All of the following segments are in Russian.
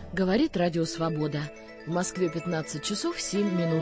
Говорит Радио Свобода. В Москве 15 часов 7 минут.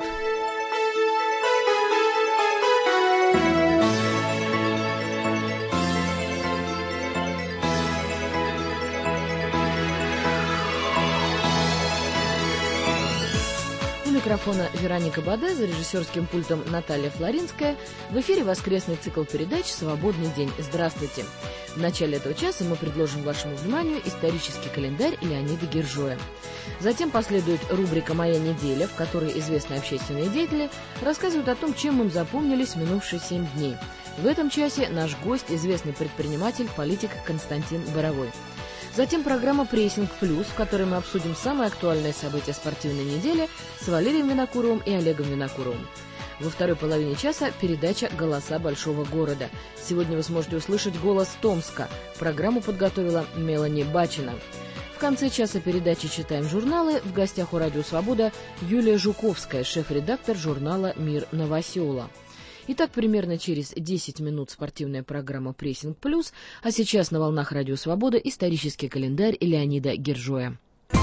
У микрофона Вероника Баде, за режиссерским пультом Наталья Флоринская. В эфире воскресный цикл передач «Свободный день». Здравствуйте! В начале этого часа мы предложим вашему вниманию исторический календарь Леонида Гержоя. Затем последует рубрика «Моя неделя», в которой известные общественные деятели рассказывают о том, чем им запомнились минувшие 7 дней. В этом часе наш гость – известный предприниматель, политик Константин Боровой. Затем программа «Прессинг Плюс», в которой мы обсудим самые актуальные события спортивной недели с Валерием Винокуровым и Олегом Винокуровым. Во второй половине часа передача «Голоса большого города». Сегодня вы сможете услышать голос Томска. Программу подготовила Мелани Бачина. В конце часа передачи «Читаем журналы». В гостях у Радио Свобода Юлия Жуковская, шеф-редактор журнала «Мир Новосела». Итак, примерно через 10 минут спортивная программа «Прессинг Плюс», а сейчас на волнах Радио Свобода исторический календарь Леонида Гержоя.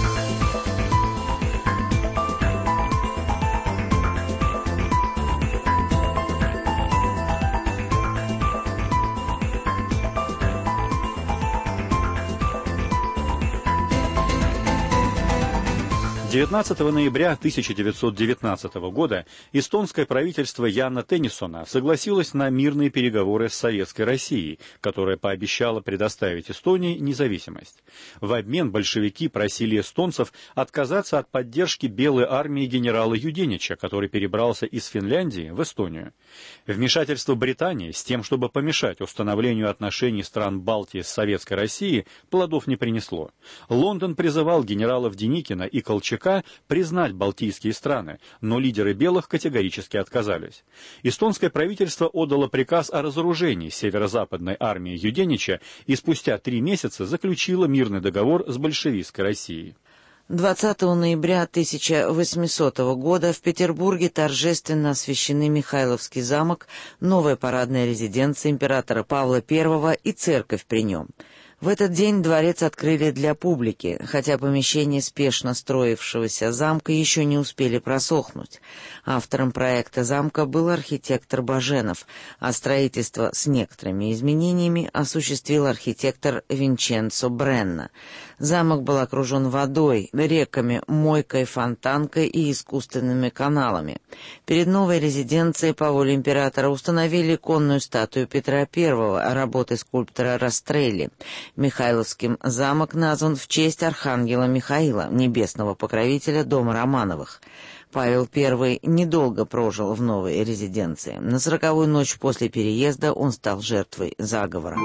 19 ноября 1919 года эстонское правительство Яна Теннисона согласилось на мирные переговоры с Советской Россией, которая пообещала предоставить Эстонии независимость. В обмен большевики просили эстонцев отказаться от поддержки Белой армии генерала Юденича, который перебрался из Финляндии в Эстонию. Вмешательство Британии с тем, чтобы помешать установлению отношений стран Балтии с Советской Россией, плодов не принесло. Лондон призывал генералов Деникина и Колчака признать балтийские страны, но лидеры белых категорически отказались. Эстонское правительство отдало приказ о разоружении северо-западной армии Юденича и спустя 3 месяца заключило мирный договор с большевистской Россией. 20 ноября 1800 года в Петербурге торжественно освящены Михайловский замок, новая парадная резиденция императора Павла I и церковь при нем. В этот день дворец открыли для публики, хотя помещения спешно строившегося замка еще не успели просохнуть. Автором проекта замка был архитектор Баженов, а строительство с некоторыми изменениями осуществил архитектор Винченцо Бренна. Замок был окружен водой, реками, мойкой, фонтанкой и искусственными каналами. Перед новой резиденцией по воле императора установили конную статую Петра I, работы скульптора Растрелли. Михайловским замок назван в честь архангела Михаила, небесного покровителя дома Романовых. Павел I недолго прожил в новой резиденции. На 40-ю ночь после переезда он стал жертвой заговора.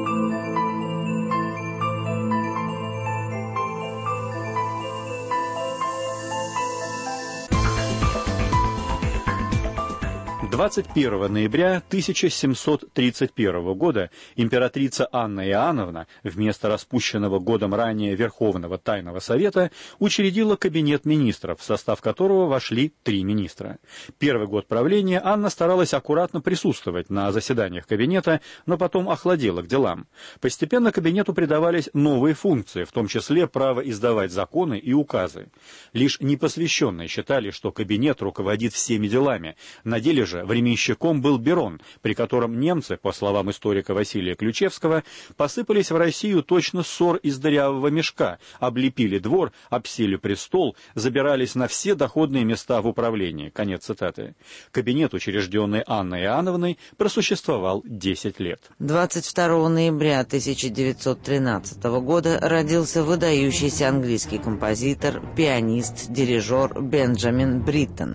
21 ноября 1731 года императрица Анна Иоанновна вместо распущенного годом ранее Верховного Тайного Совета учредила кабинет министров, в состав которого вошли 3 министра. Первый год правления Анна старалась аккуратно присутствовать на заседаниях кабинета, но потом охладела к делам. Постепенно кабинету придавались новые функции, в том числе право издавать законы и указы. Лишь непосвященные считали, что кабинет руководит всеми делами. На деле же временщиком был Берон, при котором немцы, по словам историка Василия Ключевского, посыпались в Россию точно ссор из дырявого мешка, облепили двор, обсели престол, забирались на все доходные места в управлении. Конец цитаты. Кабинет, учрежденный Анной Иоанновной, просуществовал 10 лет. 22 ноября 1913 года родился выдающийся английский композитор, пианист, дирижер Бенджамин Бриттон.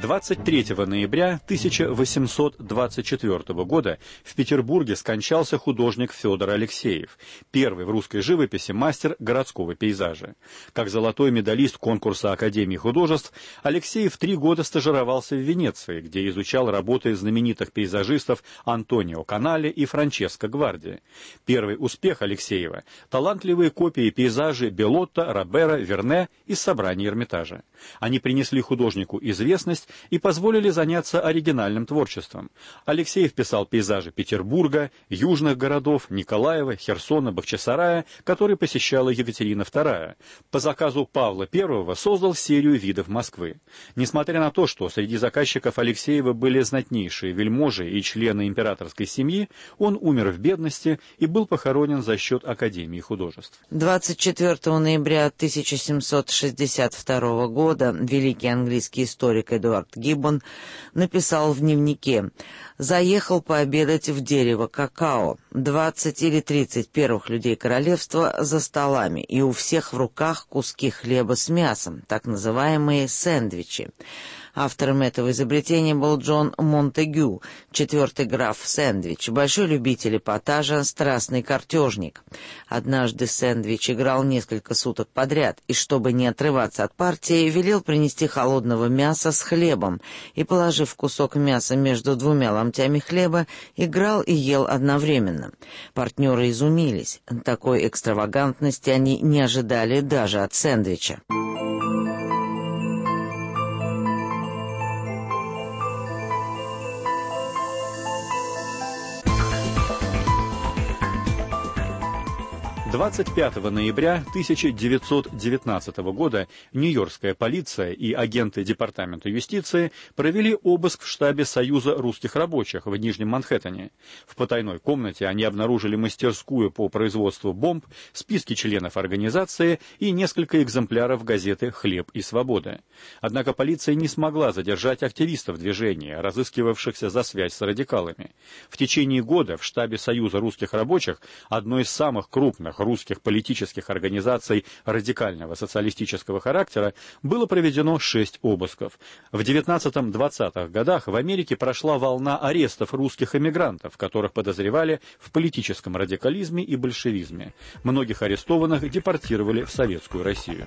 23 ноября 1824 года в Петербурге скончался художник Федор Алексеев, первый в русской живописи мастер городского пейзажа. Как золотой медалист конкурса Академии художеств, Алексеев 3 года стажировался в Венеции, где изучал работы знаменитых пейзажистов Антонио Канале и Франческо Гварди. Первый успех Алексеева – талантливые копии пейзажей Белотто, Робера, Верне из собраний Эрмитажа. Они принесли художнику известность и позволили заняться оригинальным творчеством. Алексеев писал пейзажи Петербурга, южных городов, Николаева, Херсона, Бахчисарая, которые посещала Екатерина II. По заказу Павла I создал серию видов Москвы. Несмотря на то, что среди заказчиков Алексеева были знатнейшие вельможи и члены императорской семьи, он умер в бедности и был похоронен за счет Академии художеств. 24 ноября 1762 года великий английский историк Эдуард Гиббон написал в дневнике: «Заехал пообедать в дерево какао. 20 или 30 первых людей королевства за столами, и у всех в руках куски хлеба с мясом, так называемые сэндвичи». Автором этого изобретения был Джон Монтегю, 4-й граф Сэндвич, большой любитель эпатажа, страстный картежник. Однажды Сэндвич играл несколько суток подряд, и, чтобы не отрываться от партии, велел принести холодного мяса с хлебом, и, положив кусок мяса между 2 ломтями хлеба, играл и ел одновременно. Партнеры изумились. Такой экстравагантности они не ожидали даже от Сэндвича. 25 ноября 1919 года Нью-Йоркская полиция и агенты Департамента юстиции провели обыск в штабе Союза русских рабочих в Нижнем Манхэттене. В потайной комнате они обнаружили мастерскую по производству бомб, списки членов организации и несколько экземпляров газеты «Хлеб и свобода». Однако полиция не смогла задержать активистов движения, разыскивавшихся за связь с радикалами. В течение года в штабе Союза русских рабочих, одной из самых крупных русских политических организаций радикального социалистического характера, было проведено 6 обысков. В 19-20-х годах в Америке прошла волна арестов русских эмигрантов, которых подозревали в политическом радикализме и большевизме. Многих арестованных депортировали в Советскую Россию.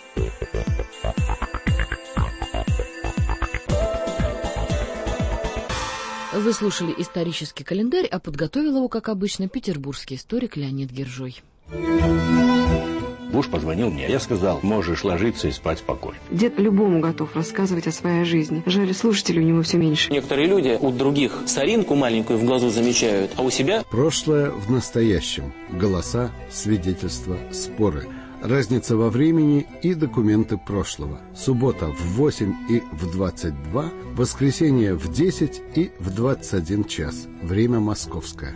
Вы слушали исторический календарь, а подготовил его, как обычно, петербургский историк Леонид Гержой. Муж позвонил мне. Я сказал: можешь ложиться и спать спокойно. Дед любому готов рассказывать о своей жизни. Жаль, слушателей у него все меньше. Некоторые люди у других соринку маленькую в глазу замечают, а у себя... Прошлое в настоящем. Голоса, свидетельства, споры. Разница во времени и документы прошлого. Суббота в 8 и в 22, воскресенье в 10 и в 21 час. Время московское.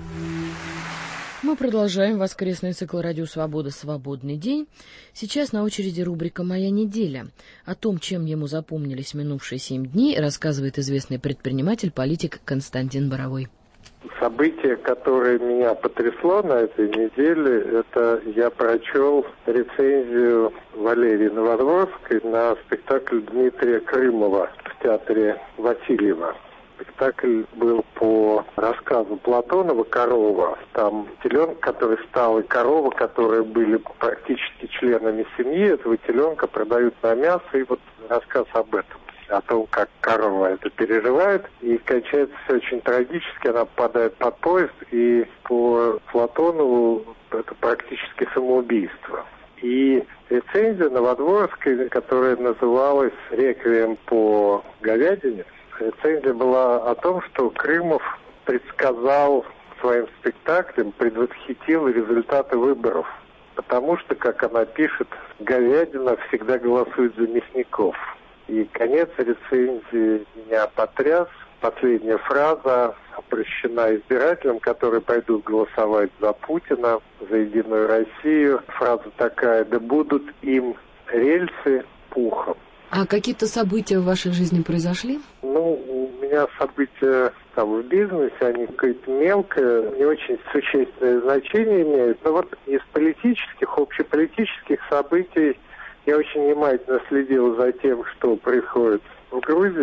Мы продолжаем воскресный цикл «Радио Свобода. Свободный день». Сейчас на очереди рубрика «Моя неделя». О том, чем ему запомнились минувшие 7 дней, рассказывает известный предприниматель, политик Константин Боровой. Событие, которое меня потрясло на этой неделе, это я прочел рецензию Валерии Новодворской на спектакль Дмитрия Крымова в театре Васильева. Спектакль был по рассказу Платонова «Корова». Там теленок, который стал, и корова, которые были практически членами семьи этого теленка, продают на мясо, и вот рассказ об этом. О том, как корова это переживает, и кончается все очень трагически, она попадает под поезд, и по Платонову это практически самоубийство. И рецензия Новодворской, которая называлась «Реквием по говядине», рецензия была о том, что Крымов предсказал своим спектаклем, предвосхитил результаты выборов. Потому что, как она пишет, говядина всегда голосует за мясников. И конец рецензии меня потряс. Последняя фраза обращена избирателям, которые пойдут голосовать за Путина, за Единую Россию. Фраза такая: да будут им рельсы пухом. А какие-то события в вашей жизни произошли? У меня события в бизнесе, они какое-то мелкое, не очень существенное значение имеют. Но вот из политических, общеполитических событий я очень внимательно следил за тем, что происходит в Грузии.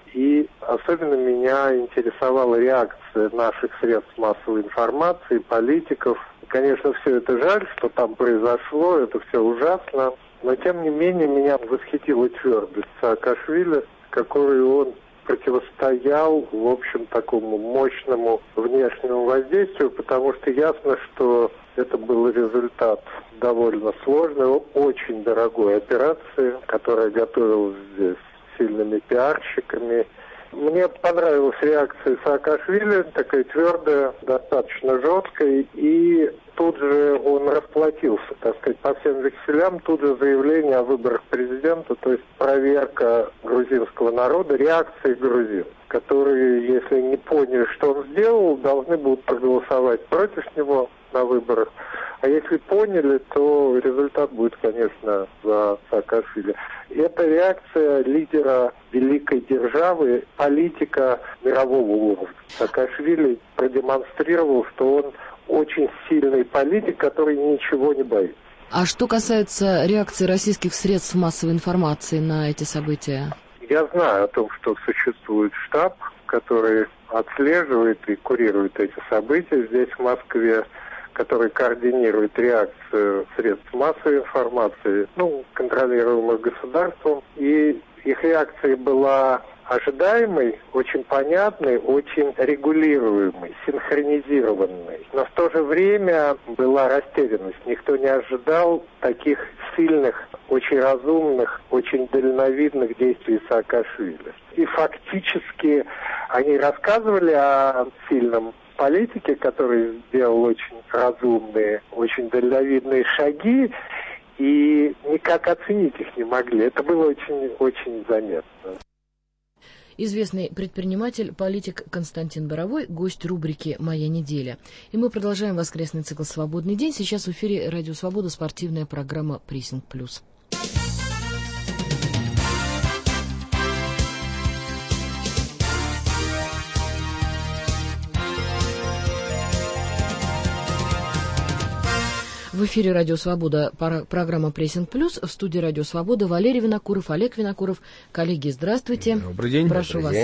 И особенно меня интересовала реакция наших средств массовой информации, политиков. Конечно, все это жаль, что там произошло, это все ужасно. Но, тем не менее, меня восхитила твердость Саакашвили, которой он противостоял, в общем, такому мощному внешнему воздействию, потому что ясно, что это был результат довольно сложной, очень дорогой операции, которая готовилась здесь сильными пиарщиками. Мне понравилась реакция Саакашвили, такая твердая, достаточно жесткая, и тут же он расплатился, так сказать, по всем векселям, тут же заявление о выборах президента, то есть проверка грузинского народа, реакции грузин, которые, если не поняли, что он сделал, должны будут проголосовать против него на выборах. А если поняли, то результат будет, конечно, за Саакашвили. Это реакция лидера великой державы, политика мирового уровня. Саакашвили продемонстрировал, что он очень сильный политик, который ничего не боится. А что касается реакции российских средств массовой информации на эти события? Я знаю о том, что существует штаб, который отслеживает и курирует эти события здесь, в Москве, который координирует реакцию средств массовой информации, контролируемых государством. И их реакция была ожидаемой, очень понятной, очень регулируемой, синхронизированной. Но в то же время была растерянность. Никто не ожидал таких сильных, очень разумных, очень дальновидных действий Саакашвили. И фактически они рассказывали о сильном политике, который сделал очень разумные, очень дальновидные шаги, и никак оценить их не могли. Это было очень заметно. Известный предприниматель, политик Константин Боровой, гость рубрики «Моя неделя». И мы продолжаем воскресный цикл «Свободный день». Сейчас в эфире «Радио Свобода» спортивная программа «Прессинг Плюс». В эфире «Радио Свобода», программа «Прессинг Плюс». В студии «Радио Свобода» Валерий Винокуров, Олег Винокуров. Коллеги, здравствуйте. Добрый день. Прошу вас.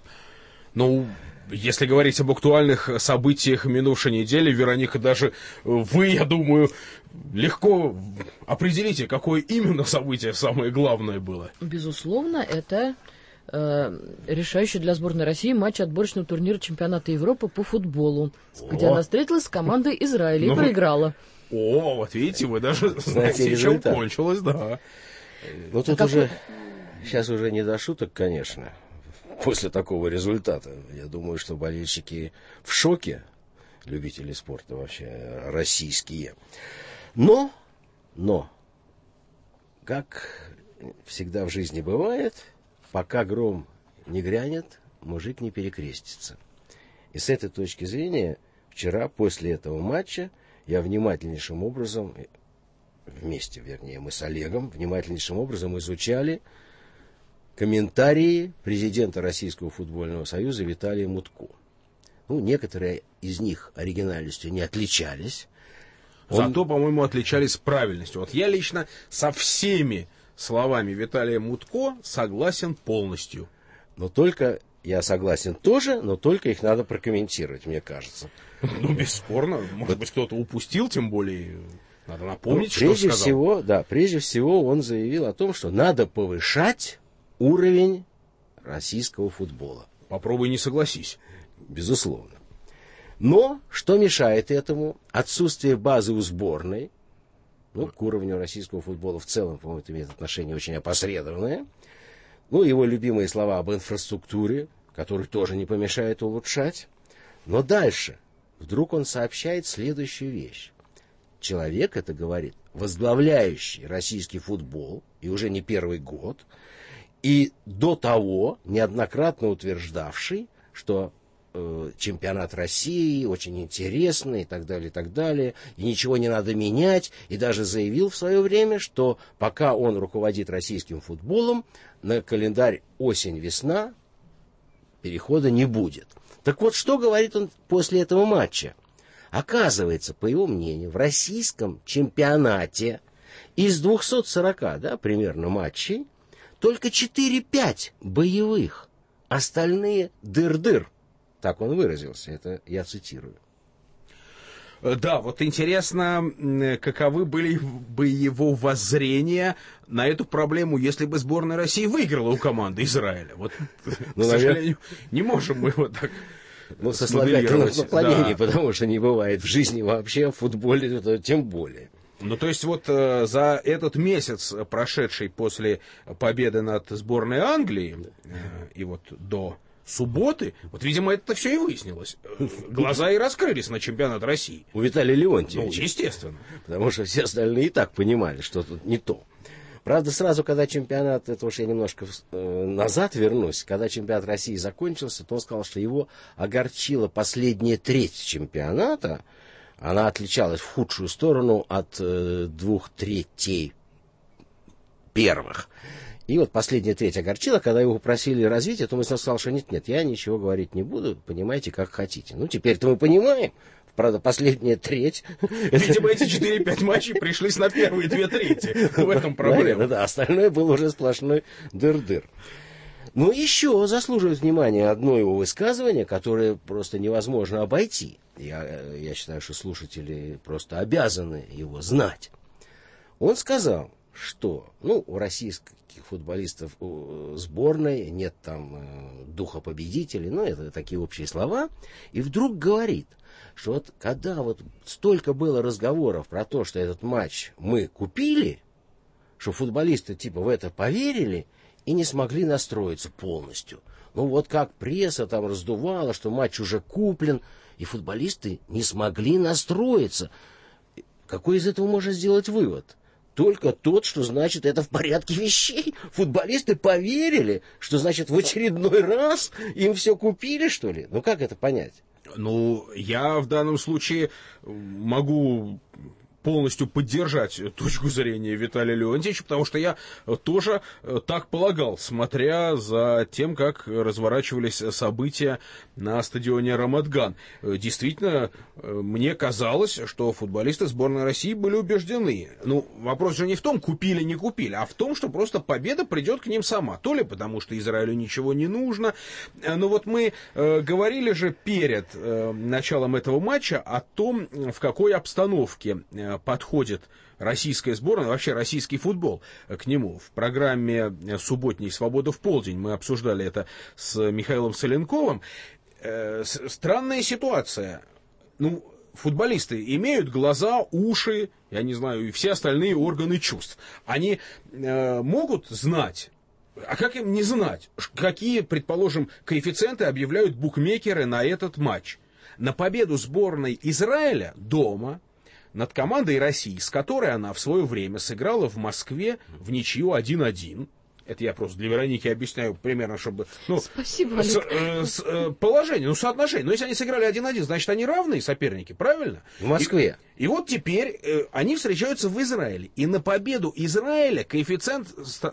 Если говорить об актуальных событиях минувшей недели, Вероника, даже вы, я думаю, легко определите, какое именно событие самое главное было. Безусловно, это решающий для сборной России матч отборочного турнира чемпионата Европы по футболу, где она встретилась с командой Израиля и проиграла. Вот видите, вы даже знаете, чем кончилось, да. Тут сейчас уже не до шуток, конечно, после такого результата. Я думаю, что болельщики в шоке, любители спорта вообще, российские. Но, как всегда в жизни бывает, пока гром не грянет, мужик не перекрестится. И с этой точки зрения, вчера, после этого матча, я внимательнейшим образом, мы с Олегом, внимательнейшим образом изучали комментарии президента Российского футбольного союза Виталия Мутко. Некоторые из них оригинальностью не отличались. Зато, по-моему, отличались правильностью. Я лично со всеми словами Виталия Мутко согласен полностью. Я согласен тоже, но только их надо прокомментировать, мне кажется. Бесспорно. Может быть, кто-то упустил, тем более надо напомнить, что сказал. Прежде всего он заявил о том, что надо повышать уровень российского футбола. Попробуй не согласись. Безусловно. Но что мешает этому? Отсутствие базы у сборной. К уровню российского футбола в целом, по-моему, это имеет отношение очень опосредованное. Его любимые слова об инфраструктуре, которую тоже не помешает улучшать. Но дальше вдруг он сообщает следующую вещь. Человек, это говорит, возглавляющий российский футбол, и уже не первый год, и до того неоднократно утверждавший, что чемпионат России очень интересный и так далее, и ничего не надо менять, и даже заявил в свое время, что пока он руководит российским футболом, на календарь осень-весна перехода не будет. Так вот, что говорит он после этого матча? Оказывается, по его мнению, в российском чемпионате из 240, примерно матчей, только 4-5 боевых. остальные дыр-дыр. Так он выразился, это я цитирую. Да, вот интересно, каковы были бы его воззрения на эту проблему, если бы сборная России выиграла у команды Израиля. Вот, к сожалению, не можем мы вот так сослагательных наклонений, потому что не бывает в жизни вообще, в футболе тем более. Ну, то есть вот за этот месяц, прошедший после победы над сборной Англии, и вот до субботы, вот, видимо, это все и выяснилось. Глаза и раскрылись на чемпионат России. У Виталия Леонтьевича. Ну, естественно. Потому что все остальные и так понимали, что тут не то. Правда, сразу, когда чемпионат, это уж я немножко назад вернусь, когда чемпионат России закончился, то он сказал, что его огорчила последняя треть чемпионата. Она отличалась в худшую сторону от 2/3 первых. И вот последняя треть огорчила, когда его попросили развития, то он сказал, что нет, я ничего говорить не буду, понимаете, как хотите. Ну, теперь-то мы понимаем. Правда, последняя треть... Видимо, эти 4-5 матчей пришлись на первые 2/3. В этом проблема. Да, остальное было уже сплошной дыр-дыр. Но еще заслуживает внимания одно его высказывание, которое просто невозможно обойти. Я считаю, что слушатели просто обязаны его знать. Он сказал, что у российских футболистов сборной нет там духа победителей, это такие общие слова, и вдруг говорит, что вот когда вот столько было разговоров про то, что этот матч мы купили, что футболисты типа в это поверили и не смогли настроиться полностью. Вот как пресса там раздувала, что матч уже куплен, и футболисты не смогли настроиться. Какой из этого можно сделать вывод? Только тот, что значит это в порядке вещей. Футболисты поверили, что значит в очередной раз им все купили, что ли? Как это понять? Я в данном случае могу полностью поддержать точку зрения Виталия Леонтьевича, потому что я тоже так полагал, смотря за тем, как разворачивались события на стадионе Рамадган. Действительно, мне казалось, что футболисты сборной России были убеждены. Вопрос же не в том, купили, не купили, а в том, что просто победа придет к ним сама. То ли потому, что Израилю ничего не нужно. Но вот мы говорили же перед началом этого матча о том, в какой обстановке подходит российская сборная, вообще российский футбол к нему. В программе «Субботней Свобода в полдень» мы обсуждали это с Михаилом Соленковым. Странная ситуация. Футболисты имеют глаза, уши, я не знаю, и все остальные органы чувств. Они могут знать, а как им не знать, какие, предположим, коэффициенты объявляют букмекеры на этот матч? На победу сборной Израиля дома над командой России, с которой она в свое время сыграла в Москве в ничью 1-1. Это я просто для Вероники объясняю примерно, чтобы... Спасибо, Олег. Положение, соотношение. Но если они сыграли 1-1, значит, они равные соперники, правильно? В Москве. И вот теперь они встречаются в Израиле. И на победу Израиля коэффициент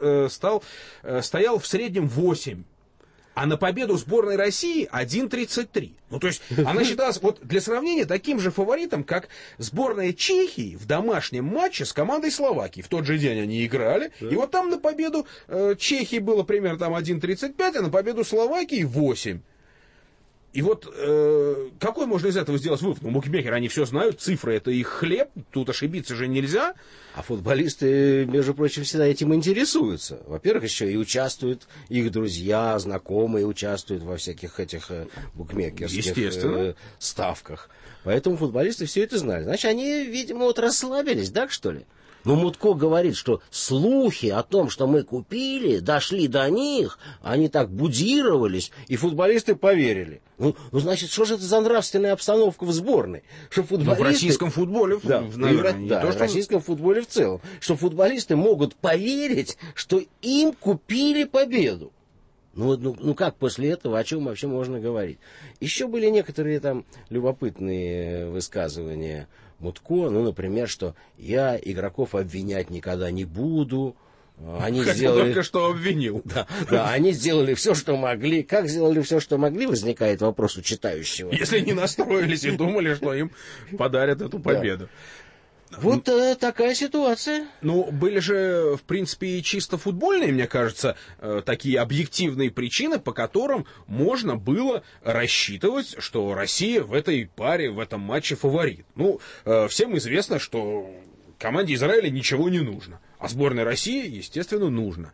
стоял в среднем 8. А на победу сборной России 1,33. То есть она считалась, вот для сравнения, таким же фаворитом, как сборная Чехии в домашнем матче с командой Словакии. В тот же день они играли. Да. И вот там на победу Чехии было примерно там 1,35, а на победу Словакии 8. И вот какой можно из этого сделать вывод? Букмекеры, они все знают, цифры это их хлеб, тут ошибиться же нельзя. А футболисты, между прочим, всегда этим интересуются. Во-первых, еще и участвуют их друзья, знакомые участвуют во всяких этих букмекерских ставках. Поэтому футболисты все это знали. Значит, они, видимо, расслабились, так что ли? Мутко говорит, что слухи о том, что мы купили, дошли до них, они так будировались, и футболисты поверили. Значит, что же это за нравственная обстановка в сборной? Что футболисты... в российском футболе, в российском футболе в целом. Что футболисты могут поверить, что им купили победу. Как после этого, о чем вообще можно говорить? Еще были некоторые там любопытные высказывания Мутко, например, что я игроков обвинять никогда не буду. Они только что обвинил. Да, они сделали все, что могли. Как сделали все, что могли, возникает вопрос у читающего. Если не настроились и думали, что им подарят эту победу. Вот такая ситуация. Ну, были же, в принципе, и чисто футбольные, мне кажется, такие объективные причины, по которым можно было рассчитывать, что Россия в этой паре, в этом матче фаворит. Ну, всем известно, что команде Израиля ничего не нужно, а сборной России, естественно, нужно.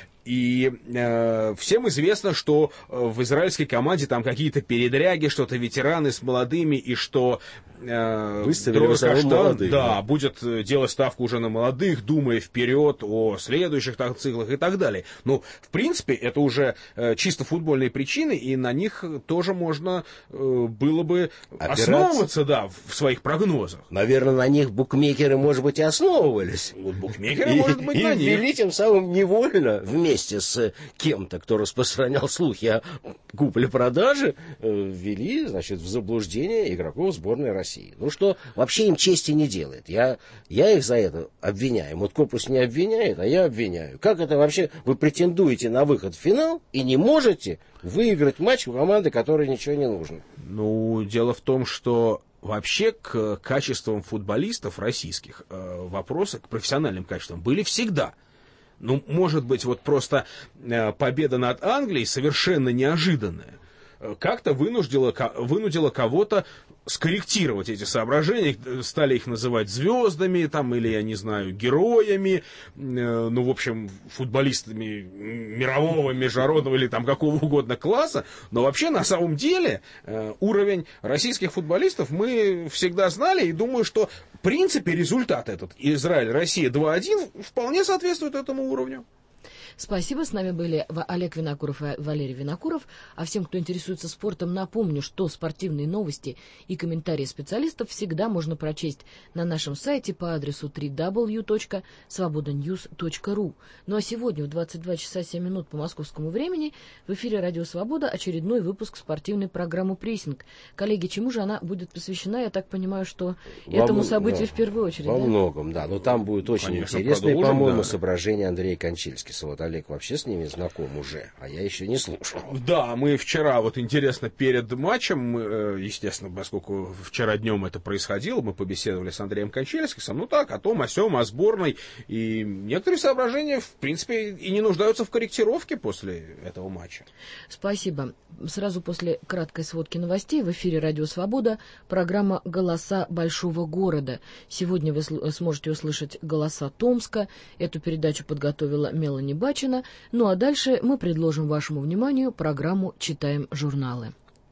И всем известно, что в израильской команде там какие-то передряги, что-то ветераны с молодыми, и что выставили молодых, да, будет делать ставку уже на молодых, думая вперед о следующих циклах и так далее. Ну, в принципе, это уже чисто футбольные причины, и на них тоже можно было бы основываться, да, в своих прогнозах. Наверное, на них букмекеры, может быть, и основывались. Вот букмекеры, может быть, на них. И ввели тем самым невольно вместе с кем-то, кто распространял слухи о купле-продаже, ввели, значит, в заблуждение игроков сборной России. Ну, что вообще им чести не делает. Я их за это обвиняю. Муткопус не обвиняет, а я обвиняю. Как это вообще? Вы претендуете на выход в финал и не можете выиграть матч у команды, которой ничего не нужно? Ну, дело в том, что вообще к качествам футболистов российских вопросы, к профессиональным качествам были всегда. Ну, может быть, вот просто победа над Англией совершенно неожиданная как-то вынудила кого-то скорректировать эти соображения, стали их называть звездами, там, или, я не знаю, героями, ну, в общем, футболистами мирового, международного или там какого угодно класса, но вообще, на самом деле, уровень российских футболистов мы всегда знали, и думаю, что, в принципе, результат этот, Израиль-Россия 2-1, вполне соответствует этому уровню. Спасибо. С нами были Олег Винокуров и Валерий Винокуров. А всем, кто интересуется спортом, напомню, что спортивные новости и комментарии специалистов всегда можно прочесть на нашем сайте по адресу www.svobodanews.ru. Ну а сегодня в 22 часа 7 минут по московскому времени в эфире «Радио Свобода» очередной выпуск спортивной программы «Прессинг». Коллеги, чему же она будет посвящена? Я так понимаю, что этому событию в первую очередь. Во многом, да. Но там будет очень интересное, по-моему, соображение Андрея Кончельского. Вот Олег вообще с ними знаком уже, а я еще не слушал. Да, мы вчера, вот интересно, перед матчем, естественно, поскольку вчера днем это происходило, мы побеседовали с Андреем Кончельским, ну так, о том, о сём, о сборной, и некоторые соображения, в принципе, и не нуждаются в корректировке после этого матча. Спасибо. Сразу после краткой сводки новостей в эфире «Радио Свобода» программа «Голоса большого города». Сегодня вы сможете услышать голоса Томска. Эту передачу подготовила Мелани Бачина. Ну а дальше мы предложим вашему вниманию программу «Читаем журналы».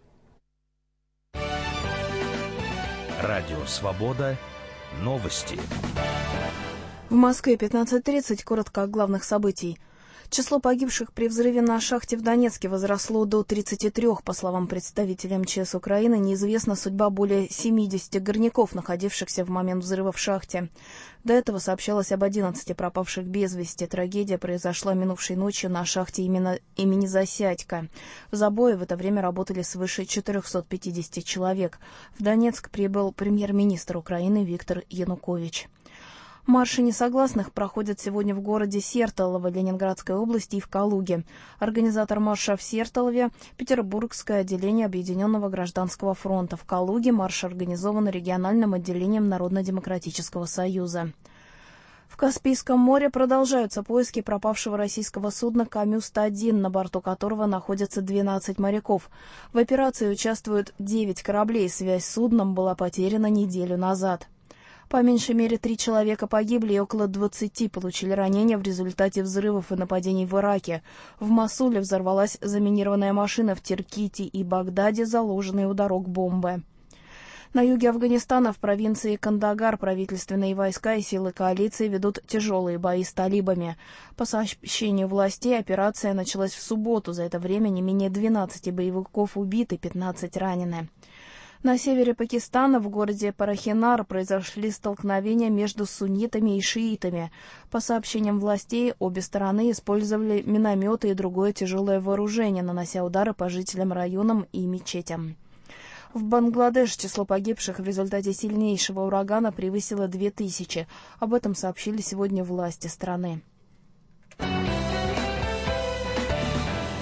Радио Свобода. Новости. В Москве 15:30. Коротко о главных событий. Число погибших при взрыве на шахте в Донецке возросло до 33. По словам представителя МЧС Украины, неизвестна судьба более 70 горняков, находившихся в момент взрыва в шахте. До этого сообщалось об 11 пропавших без вести. Трагедия произошла минувшей ночью на шахте имени Засядько. В забое в это время работали свыше 450 человек. В Донецк прибыл премьер-министр Украины Виктор Янукович. Марши несогласных проходят сегодня в городе Сертолово Ленинградской области и в Калуге. Организатор марша в Сертолове – Петербургское отделение Объединенного гражданского фронта. В Калуге марш организован региональным отделением Народно-демократического союза. В Каспийском море продолжаются поиски пропавшего российского судна «Камюст-1», на борту которого находятся 12 моряков. В операции участвуют 9 кораблей. Связь с судном была потеряна неделю назад. По меньшей мере 3 человека погибли и около 20 получили ранения в результате взрывов и нападений в Ираке. В Мосуле взорвалась заминированная машина, в Тирките и Багдаде заложенные у дорог бомбы. На юге Афганистана, в провинции Кандагар, правительственные войска и силы коалиции ведут тяжелые бои с талибами. По сообщению властей, операция началась в субботу. За это время не менее 12 боевиков убиты, 15 ранены. На севере Пакистана, в городе Парахинар, произошли столкновения между суннитами и шиитами. По сообщениям властей, обе стороны использовали минометы и другое тяжелое вооружение, нанося удары по жителям районам и мечетям. В Бангладеш число погибших в результате сильнейшего урагана превысило 2000. Об этом сообщили сегодня власти страны. В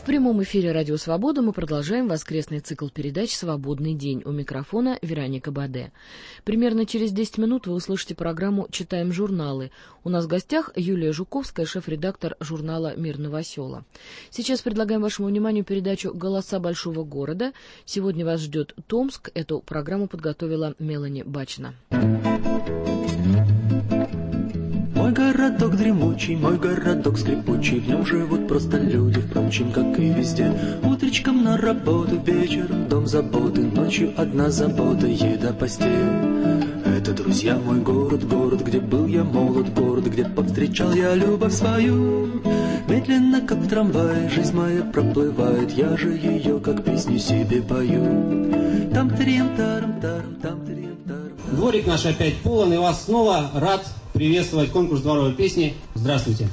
прямом эфире «Радио Свобода» мы продолжаем воскресный цикл передач «Свободный день». У микрофона Вероника Баде. Примерно через 10 минут вы услышите программу «Читаем журналы». У нас в гостях Юлия Жуковская, шеф-редактор журнала «Мир Новосела». Сейчас предлагаем вашему вниманию передачу «Голоса большого города». Сегодня вас ждет Томск. Эту программу подготовила Мелани Бачна. Мой городок дремучий, мой городок скрипучий, в нем живут просто люди, впрочем, как и везде. Утречком на работу, вечером дом заботы, ночью одна забота, еда, постель. Это, друзья, мой город, город, где был я молод, город, где повстречал я любовь свою. Медленно, как в трамвае, жизнь моя проплывает, я же ее, как песню себе пою. Там-тарим-тарам-тарам, там-тарим-тарам. Дворик наш опять полон, и вас снова рад приветствовать конкурс дворовой песни. Здравствуйте.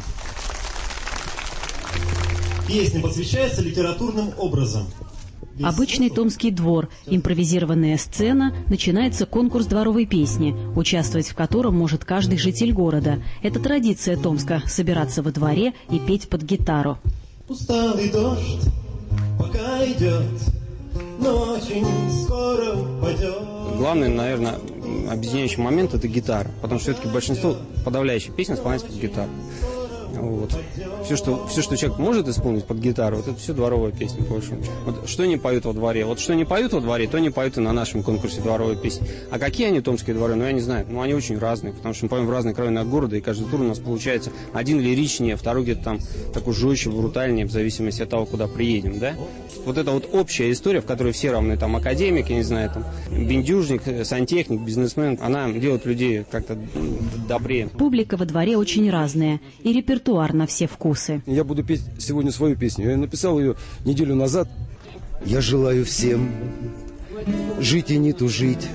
Песня посвящается литературным образом. Обычный томский двор, импровизированная сцена, начинается конкурс дворовой песни, участвовать в котором может каждый житель города. Это традиция Томска – собираться во дворе и петь под гитару. Усталый дождь пока идет, но очень скоро упадет. Главный, наверное, объединяющий момент – это гитара, потому что все-таки большинство подавляющих песен исполняется под гитару. Вот. Все, что человек может исполнить под гитару, вот это все дворовая песня, по большому счету. Вот что не поют во дворе. Вот что не поют во дворе, то не поют и на нашем конкурсе дворовой песни. А какие они томские дворы, я не знаю. Они очень разные, потому что мы поем в разных районах города, и каждый тур у нас получается один лиричнее, второй где-то там такой жестче, брутальнее, в зависимости от того, куда приедем, да? Вот это вот общая история, в которой все равны, там, академик, я не знаю, там, бендюжник, сантехник, бизнесмен, она делает людей как-то добрее. Публика во дворе очень разная, и репертуар на все вкусы. Я буду петь сегодня свою песню. Я написал ее неделю назад. Я желаю всем жить и не тужить,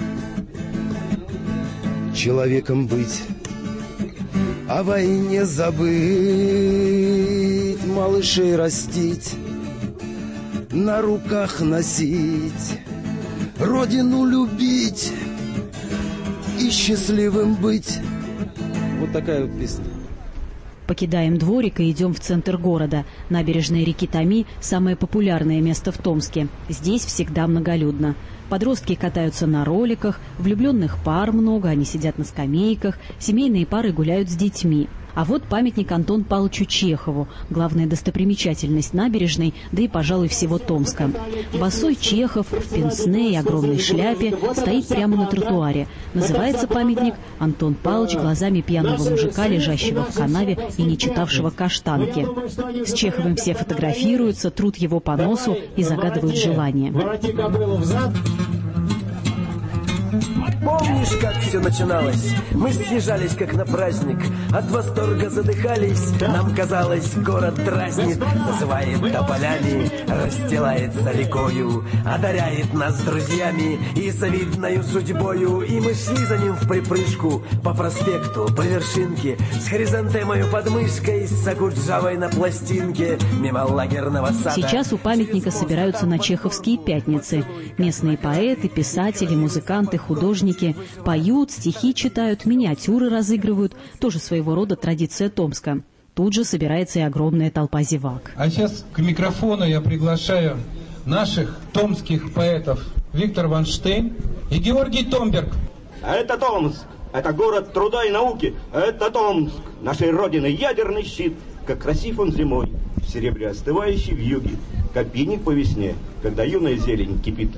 человеком быть, о войне забыть, малышей растить, на руках носить, родину любить и счастливым быть. Вот такая вот песня. Покидаем дворик и идем в центр города. Набережная реки Томи – самое популярное место в Томске. Здесь всегда многолюдно. Подростки катаются на роликах, влюбленных пар много, они сидят на скамейках, семейные пары гуляют с детьми. А вот памятник Антону Павловичу Чехову, главная достопримечательность набережной, да и, пожалуй, всего Томска. Босой Чехов в пенсне и огромной шляпе стоит прямо на тротуаре. Называется памятник «Антон Павлович глазами пьяного мужика, лежащего в канаве и не читавшего каштанки». С Чеховым все фотографируются, трут его по носу и загадывают желание. Помнишь, как все начиналось? Мы съезжались, как на праздник, от восторга задыхались. Нам казалось, город дразнит, зазывает тополями, расстилается рекою, одаряет нас друзьями и завидною судьбою. И мы шли за ним в припрыжку по проспекту, по вершинке, с хризантемою под мышкой, с Акуджавой на пластинке, мимо лагерного сада. Сейчас у памятника собираются на Чеховские пятницы. Местные поэты, писатели, музыканты, художники поют, стихи читают, миниатюры разыгрывают. Тоже своего рода традиция Томска. Тут же собирается и огромная толпа зевак. А сейчас к микрофону я приглашаю наших томских поэтов Виктор Ванштейн и Георгий Томберг. Это Томск, это город труда и науки, это Томск, нашей родины ядерный щит. Как красив он зимой, в серебре остывающий в юге, как пьяник по весне, когда юная зелень кипит.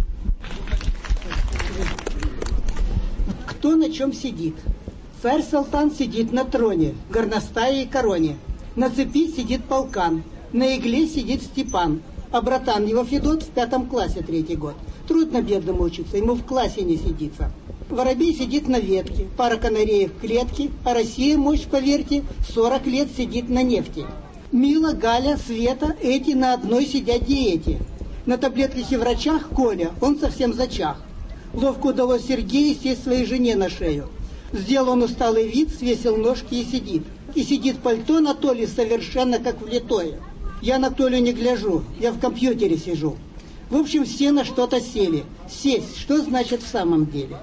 Кто на чем сидит? Царь-султан сидит на троне, горностае и короне. На цепи сидит полкан, на игле сидит Степан. А братан его Федот в 5 классе 3-й год. Трудно бедному учиться, ему в классе не сидится. Воробей сидит на ветке, пара канареев в клетке, а Россия, мощь, поверьте, 40 лет сидит на нефти. Мила, Галя, Света, эти на одной сидят диете. На таблетках и врачах Коля, он совсем зачах. Ловко удалось Сергею сесть своей жене на шею. Сделал он усталый вид, свесил ножки и сидит. И сидит пальто на Толе совершенно как влитое. Я на Толю не гляжу, я в компьютере сижу. В общем, все на что-то сели. Сесть, что значит в самом деле?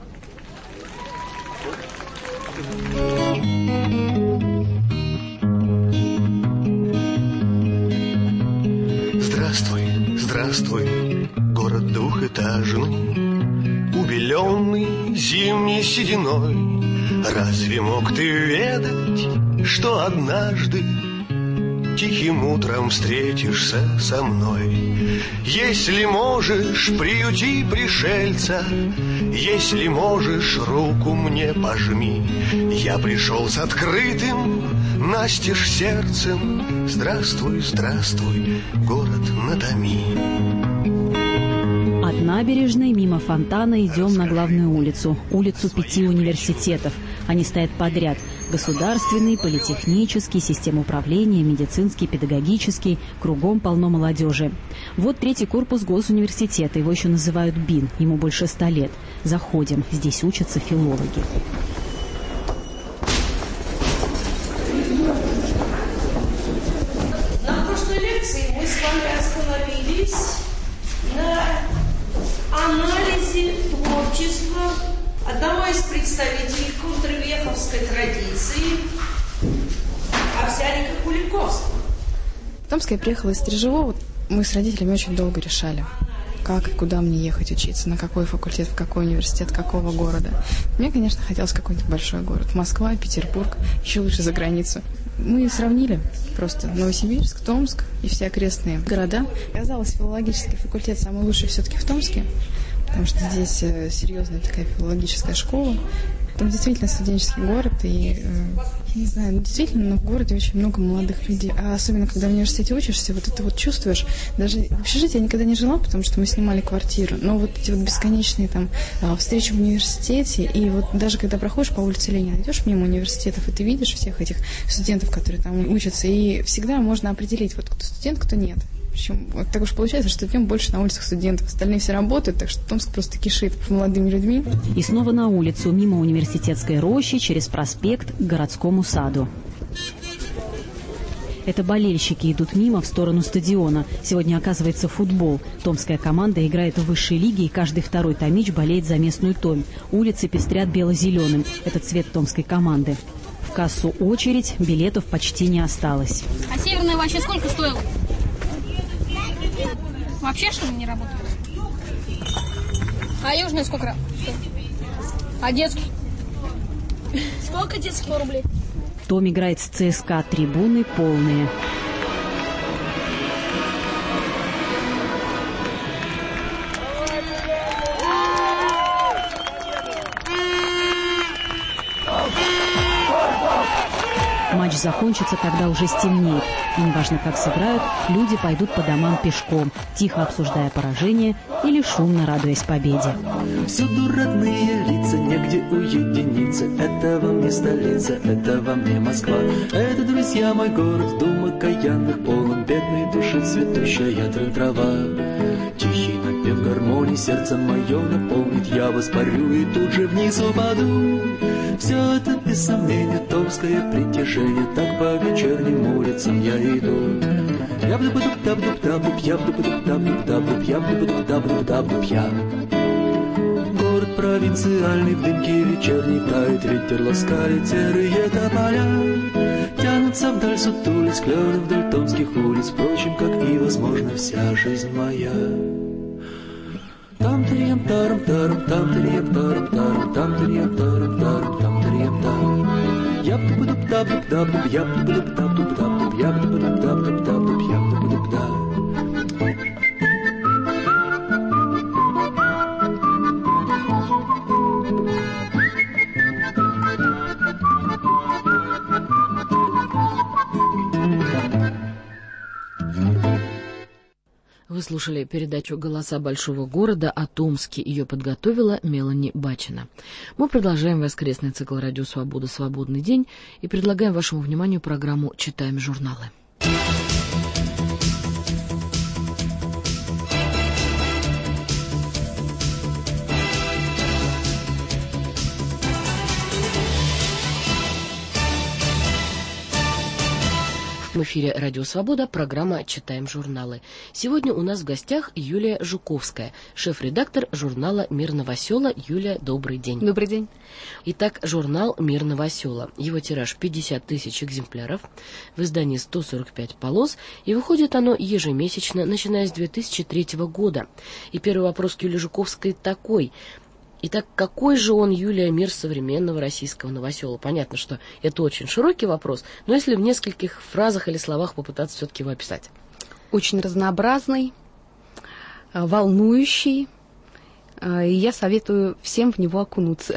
здравствуй, город двухэтажный, убеленный зимней сединой. Разве мог ты ведать, что однажды тихим утром встретишься со мной? Если можешь, приюти пришельца, если можешь, руку мне пожми. Я пришел с открытым настежь сердцем. Здравствуй, здравствуй, город Натами. От набережной мимо фонтана идем на главную улицу 5 университетов. Они стоят подряд. Государственный, политехнический, система управления, медицинский, педагогический. Кругом полно молодежи. Вот 3-й корпус Госуниверситета. Его еще называют БИН. Ему больше 100 лет. Заходим. Здесь учатся филологи. На прошлой лекции мы с вами остановились на анализе творчества одного из представителей контрвеховской традиции, Овсянника Куликовского. В Томск я приехала из Стрижевого. Мы с родителями очень долго решали, как и куда мне ехать учиться, на какой факультет, в какой университет, какого города. Мне, конечно, хотелось какой-нибудь большой город. Москва, Петербург, еще лучше за границу. Мы сравнили просто Новосибирск, Томск и все окрестные города. Оказалось, филологический факультет самый лучший все-таки в Томске, потому что здесь серьезная такая филологическая школа. Там действительно студенческий город, и, не знаю, действительно в городе очень много молодых людей. А особенно, когда в университете учишься, вот это вот чувствуешь. Даже в общежитии я никогда не жила, потому что мы снимали квартиру. Но вот эти вот бесконечные там встречи в университете, и вот даже когда проходишь по улице Ленина, идешь мимо университетов, и ты видишь всех этих студентов, которые там учатся, и всегда можно определить, вот кто студент, кто нет. Причем вот так уж получается, что днем больше на улицах студентов. Остальные все работают, так что Томск просто кишит молодыми людьми. И снова на улицу, мимо университетской рощи, через проспект к городскому саду. Это болельщики идут мимо в сторону стадиона. Сегодня, оказывается, футбол. Томская команда играет в высшей лиге, и каждый второй томич болеет за местную Томь. Улицы пестрят бело-зеленым. Это цвет томской команды. В кассу очередь, билетов почти не осталось. А северная вообще сколько стоила? Вообще, что ли, не работает? А южная сколько? А детский? Сколько детских? 100 рублей. Том играет с ЦСКА, трибуны полные. Матч закончится, когда уже стемнеет. И неважно, как сыграют, люди пойдут по домам пешком, тихо обсуждая поражение или шумно радуясь победе. Всюду родные лица, негде уединиться. Это вам не столица, это вам не Москва. Это, друзья, мой город, дум окаянных полон бедной души, цветущая трава. Тихий напев гармонии сердце мое наполнит. Я воспарю и тут же вниз упаду. Все это без сомнения томское притяжение. Так по вечерним улицам я иду. Город провинциальный, в дымке вечерней тает. Ветер ласкает серые тополя. Тянутся вдаль сутулись клены вдоль томских улиц. Впрочем, как и возможно вся жизнь моя. Там-тырьям тарам-тарам, там-тырьям тарам-тарам, там-тырьям тарам-тарам, там-тырьям-тарам. Яб-дуб-дуб-даб-дуб-даб-дуб, яб-дуб-дуб-даб-дуб-даб-дуб, яб-дуб-дуб-даб-дуб-даб-дуб, яб-дуб-дуб-даб. Вы слушали передачу «Голоса большого города» о Томске. Ее подготовила Мелани Бачина. Мы продолжаем воскресный цикл «Радио Свобода. Свободный день» и предлагаем вашему вниманию программу «Читаем журналы». В В эфире «Радио Свобода», программа «Читаем журналы». Сегодня у нас в гостях Юлия Жуковская, шеф-редактор журнала «Мир Новосела». Юлия, добрый день. Добрый день. Итак, журнал «Мир Новосела». Его тираж 50 тысяч экземпляров, в издании 145 полос, и выходит оно ежемесячно, начиная с 2003 года. И первый вопрос к Юлии Жуковской такой. Итак, какой же он, Юлия, мир современного российского новосела? Понятно, что это очень широкий вопрос, но если в нескольких фразах или словах попытаться все-таки его описать. Очень разнообразный, волнующий, и я советую всем в него окунуться.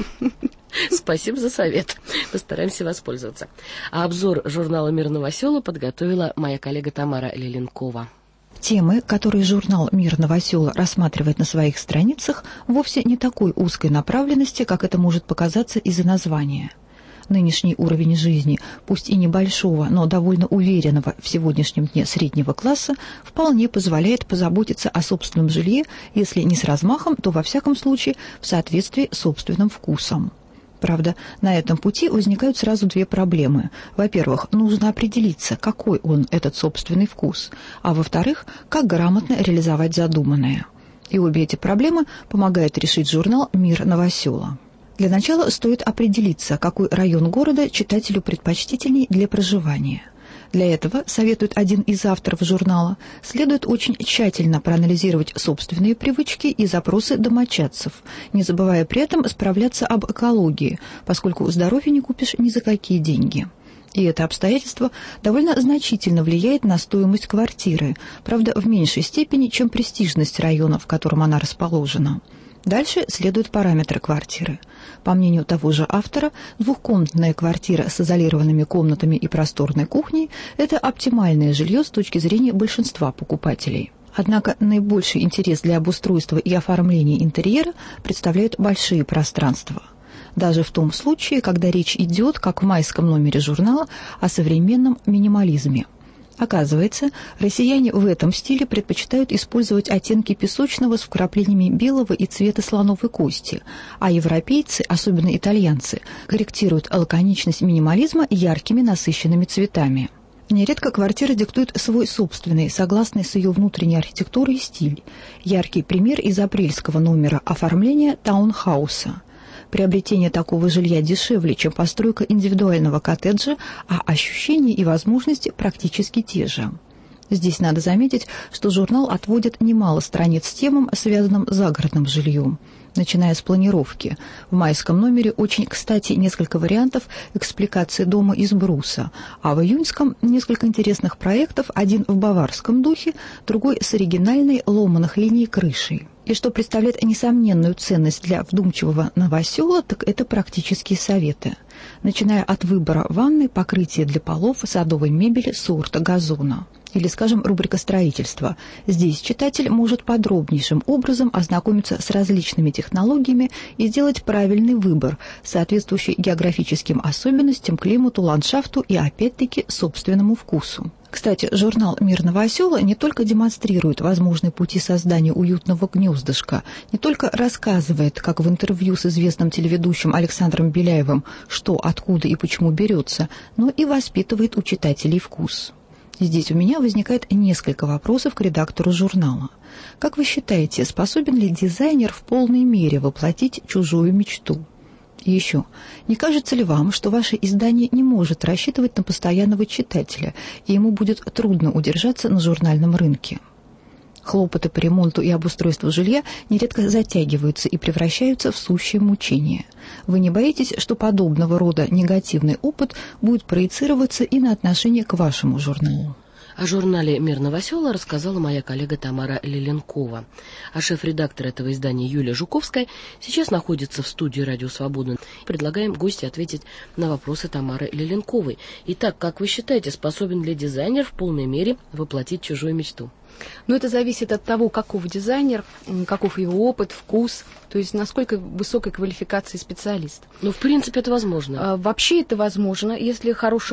Спасибо за совет. Постараемся воспользоваться. А обзор журнала «Мир Новосела» подготовила моя коллега Тамара Лиленкова. Темы, которые журнал «Мир Новосела» рассматривает на своих страницах, вовсе не такой узкой направленности, как это может показаться из-за названия. Нынешний уровень жизни, пусть и небольшого, но довольно уверенного в сегодняшнем дне среднего класса, вполне позволяет позаботиться о собственном жилье, если не с размахом, то во всяком случае в соответствии с собственным вкусом. Правда, на этом пути возникают сразу две проблемы. Во-первых, нужно определиться, какой он, этот собственный вкус, а во-вторых, как грамотно реализовать задуманное. И обе эти проблемы помогает решить журнал «Мир Новосела». Для начала стоит определиться, какой район города читателю предпочтительней для проживания. Для этого, советует один из авторов журнала, следует очень тщательно проанализировать собственные привычки и запросы домочадцев, не забывая при этом справляться об экологии, поскольку здоровье не купишь ни за какие деньги. И это обстоятельство довольно значительно влияет на стоимость квартиры, правда, в меньшей степени, чем престижность района, в котором она расположена. Дальше следуют параметры квартиры. По мнению того же автора, двухкомнатная квартира с изолированными комнатами и просторной кухней – это оптимальное жилье с точки зрения большинства покупателей. Однако наибольший интерес для обустройства и оформления интерьера представляют большие пространства. Даже в том случае, когда речь идет, как в майском номере журнала, о современном минимализме. Оказывается, россияне в этом стиле предпочитают использовать оттенки песочного с вкраплениями белого и цвета слоновой кости, а европейцы, особенно итальянцы, корректируют лаконичность минимализма яркими насыщенными цветами. Нередко квартира диктует свой собственный, согласный с ее внутренней архитектурой, стиль. Яркий пример из апрельского номера оформления таунхауса. Приобретение такого жилья дешевле, чем постройка индивидуального коттеджа, а ощущения и возможности практически те же. Здесь надо заметить, что журнал отводит немало страниц темам, связанным с загородным жильем, начиная с планировки. В майском номере очень кстати несколько вариантов экспликации дома из бруса, а в июньском несколько интересных проектов, один в баварском духе, другой с оригинальной ломаных линий крышей. И что представляет несомненную ценность для вдумчивого новосела, так это практические советы. Начиная от выбора ванны, покрытия для полов, садовой мебели, сорта газона. Или, скажем, рубрика «Строительство». Здесь читатель может подробнейшим образом ознакомиться с различными технологиями и сделать правильный выбор, соответствующий географическим особенностям, климату, ландшафту и, опять-таки, собственному вкусу. Кстати, журнал «Мир Новосела» не только демонстрирует возможные пути создания уютного гнездышка, не только рассказывает, как в интервью с известным телеведущим Александром Беляевым, что, откуда и почему берется, но и воспитывает у читателей вкус. Здесь у меня возникает несколько вопросов к редактору журнала. Как вы считаете, способен ли дизайнер в полной мере воплотить чужую мечту? И еще, не кажется ли вам, что ваше издание не может рассчитывать на постоянного читателя, и ему будет трудно удержаться на журнальном рынке? Хлопоты по ремонту и обустройству жилья нередко затягиваются и превращаются в сущее мучение. Вы не боитесь, что подобного рода негативный опыт будет проецироваться и на отношение к вашему журналу? О журнале «Мир Новосела» рассказала моя коллега Тамара Лиленкова. А шеф-редактор этого издания Юлия Жуковская сейчас находится в студии «Радио Свобода». Предлагаем гостю ответить на вопросы Тамары Лиленковой. Итак, как вы считаете, способен ли дизайнер в полной мере воплотить чужую мечту? Но это зависит от того, каков дизайнер, каков его опыт, вкус, то есть насколько высокой квалификации специалист. Ну, в принципе, это возможно. Вообще это возможно, если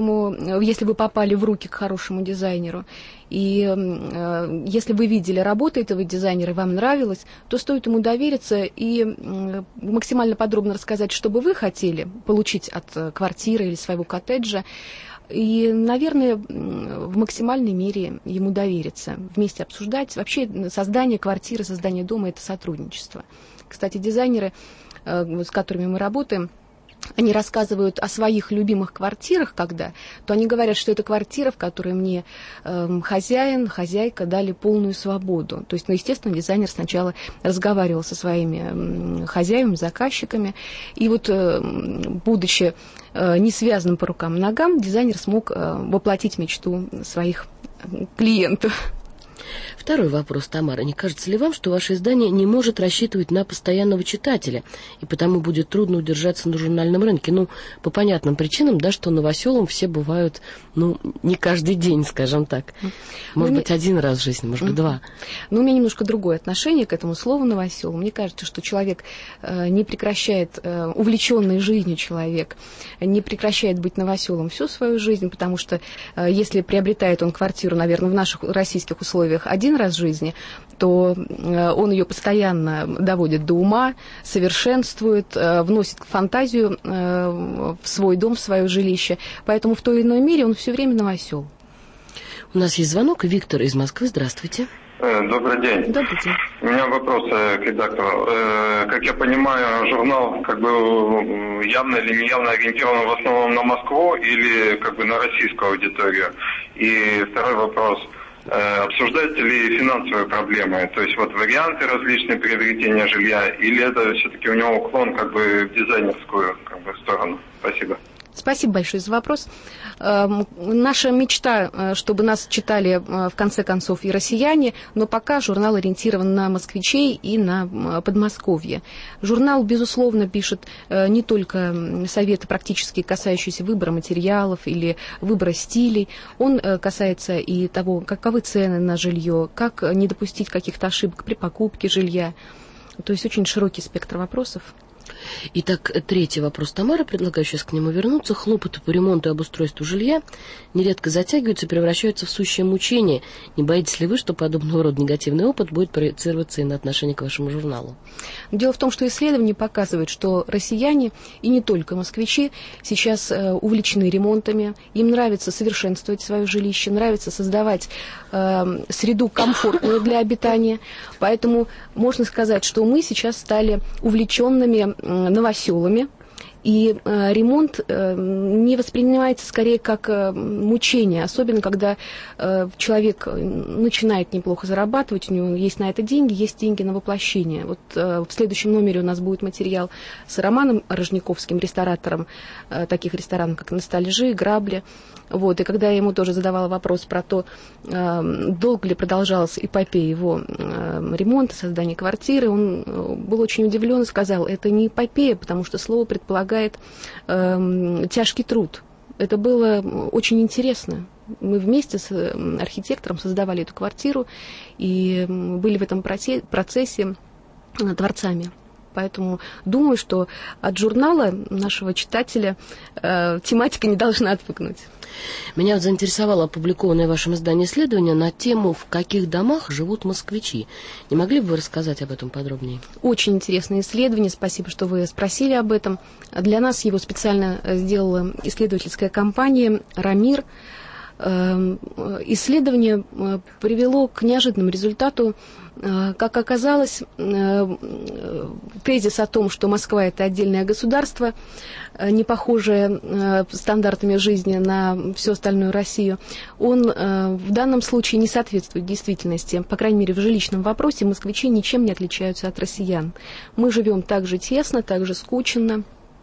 вы попали в руки к хорошему дизайнеру. И если вы видели работу этого дизайнера и вам нравилось, то стоит ему довериться и максимально подробно рассказать, что бы вы хотели получить от квартиры или своего коттеджа. И, наверное, в максимальной мере ему довериться, вместе обсуждать. Вообще создание квартиры, создание дома – это сотрудничество. Кстати, дизайнеры, с которыми мы работаем, они рассказывают о своих любимых квартирах, то они говорят, что это квартира, в которой мне хозяин, хозяйка дали полную свободу. То есть, естественно, дизайнер сначала разговаривал со своими хозяевами, заказчиками, и вот, будучи не связанным по рукам и ногам, дизайнер смог воплотить мечту своих клиентов. Второй вопрос, Тамара. Не кажется ли вам, что ваше издание не может рассчитывать на постоянного читателя, и потому будет трудно удержаться на журнальном рынке? По понятным причинам, что новоселом все бывают, не каждый день, скажем так. Может быть, один раз в жизни, может быть, два. Но у меня немножко другое отношение к этому слову новосел. Мне кажется, что человек не прекращает, увлеченный жизнью человек, не прекращает быть новоселом всю свою жизнь, потому что если приобретает он квартиру, наверное, в наших российских условиях один раз в жизни, то он ее постоянно доводит до ума, совершенствует, вносит фантазию в свой дом, в свое жилище. Поэтому в той или иной мере он все время новосел. У нас есть звонок. Виктор из Москвы. Здравствуйте. Добрый день. Добрый день. У меня вопрос к редактору. Как я понимаю, журнал явно или неявно ориентирован в основном на Москву или на российскую аудиторию? И второй вопрос. Обсуждаете ли финансовые проблемы? То есть варианты различные приобретения жилья, или это все-таки у него уклон в дизайнерскую сторону? Спасибо. Спасибо большое за вопрос. Наша мечта, чтобы нас читали в конце концов и россияне, но пока журнал ориентирован на москвичей и на Подмосковье. Журнал, безусловно, пишет не только советы практически касающиеся выбора материалов или выбора стилей, он касается и того, каковы цены на жилье, как не допустить каких-то ошибок при покупке жилья. То есть очень широкий спектр вопросов. Итак, третий вопрос Тамары, предлагаю сейчас к нему вернуться. Хлопоты по ремонту и обустройству жилья нередко затягиваются и превращаются в сущее мучение. Не боитесь ли вы, что подобного рода негативный опыт будет проецироваться и на отношение к вашему журналу? Дело в том, что исследования показывают, что россияне, и не только москвичи, сейчас увлечены ремонтами, им нравится совершенствовать свое жилище, нравится создавать среду комфортную для обитания. Поэтому можно сказать, что мы сейчас стали увлеченными новоселами, и ремонт не воспринимается скорее как мучение, особенно когда человек начинает неплохо зарабатывать, у него есть на это деньги, есть деньги на воплощение. В следующем номере у нас будет материал с Романом Рожниковским, ресторатором таких ресторанов, как «Ностальжи», «Грабли». И когда я ему тоже задавала вопрос про то, долго ли продолжалась эпопея его ремонта, создания квартиры, он был очень удивлен и сказал, это не эпопея, потому что слово предполагает тяжкий труд. Это было очень интересно. Мы вместе с архитектором создавали эту квартиру и были в этом процессе творцами. Поэтому думаю, что от журнала нашего читателя тематика не должна отвыкнуть. Меня заинтересовало опубликованное в вашем издании исследование на тему «В каких домах живут москвичи». Не могли бы вы рассказать об этом подробнее? Очень интересное исследование. Спасибо, что вы спросили об этом. Для нас его специально сделала исследовательская компания «Рамир». Исследование привело к неожиданному результату. Как оказалось, тезис о том, что Москва – это отдельное государство, не похожее стандартами жизни на всю остальную Россию, он в данном случае не соответствует действительности. По крайней мере, в жилищном вопросе москвичи ничем не отличаются от россиян. Мы живем так же тесно, так же скучно.